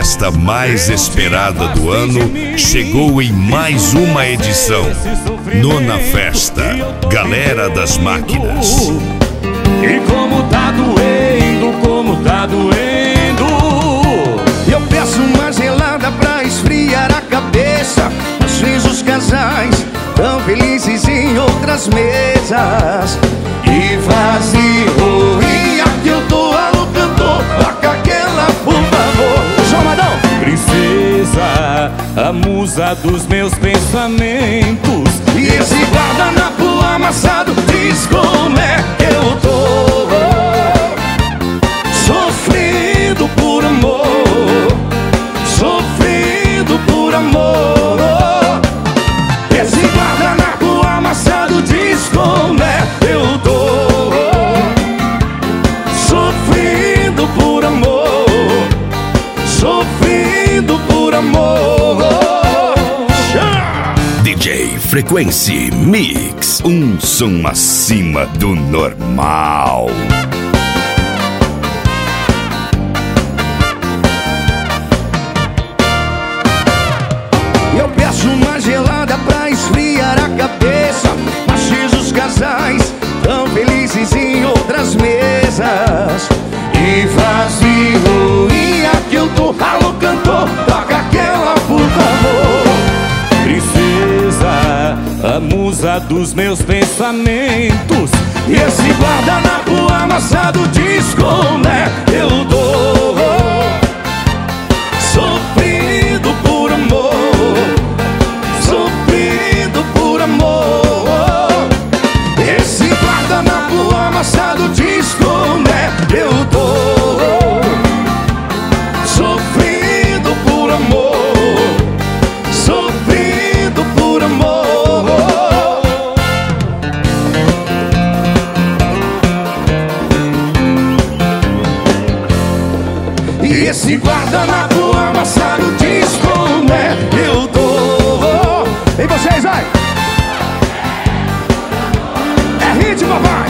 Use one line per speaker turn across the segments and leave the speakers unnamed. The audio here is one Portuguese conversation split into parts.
festa mais esperada do ano chegou em mais uma edição. Nona Festa, Galera das Máquinas.
E como tá doendo,
eu peço uma gelada pra esfriar a cabeça. Às vezes os casais tão felizes em outras mesas. E vazio, e aqui eu tô alô cantor, toca aquela por favor. Chamadão!
princesa, a musa dos meus pensamentos.
E esse guardanapo amassado diz como é que eu tô sofrendo por amor, sofrendo por amor. Esse guardanapo amassado diz como é que eu tô sofrendo por amor, sofrendo por amor.
DJ Frequency Mix, um som acima do normal.
Eu peço uma gelada pra esfriar a cabeça. Às vezes os casais tão felizes em outras mesas. E vazio, e aqui eu tô, alô cantor, toca aquela por favor.
Princesa, a musa dos meus pensamentos.
E esse guardanapo amassado diz como é que eu tô sofrendo por amor, sofrendo por amor. Esse guardanapo amassado diz como é que eu tô sofrendo por amor, sofrendo por amor. E esse guardanapo amassado diz como é que eu tô. E vocês, vai! É hit, papai!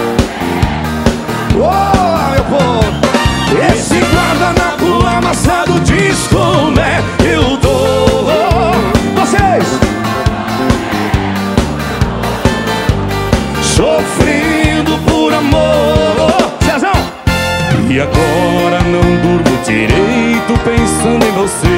Oh, meu povo! Esse guardanapo amassado diz como é que eu tô. Vocês! Sofrendo por amor. Cezão!
E agora não durmo direito pensando em você.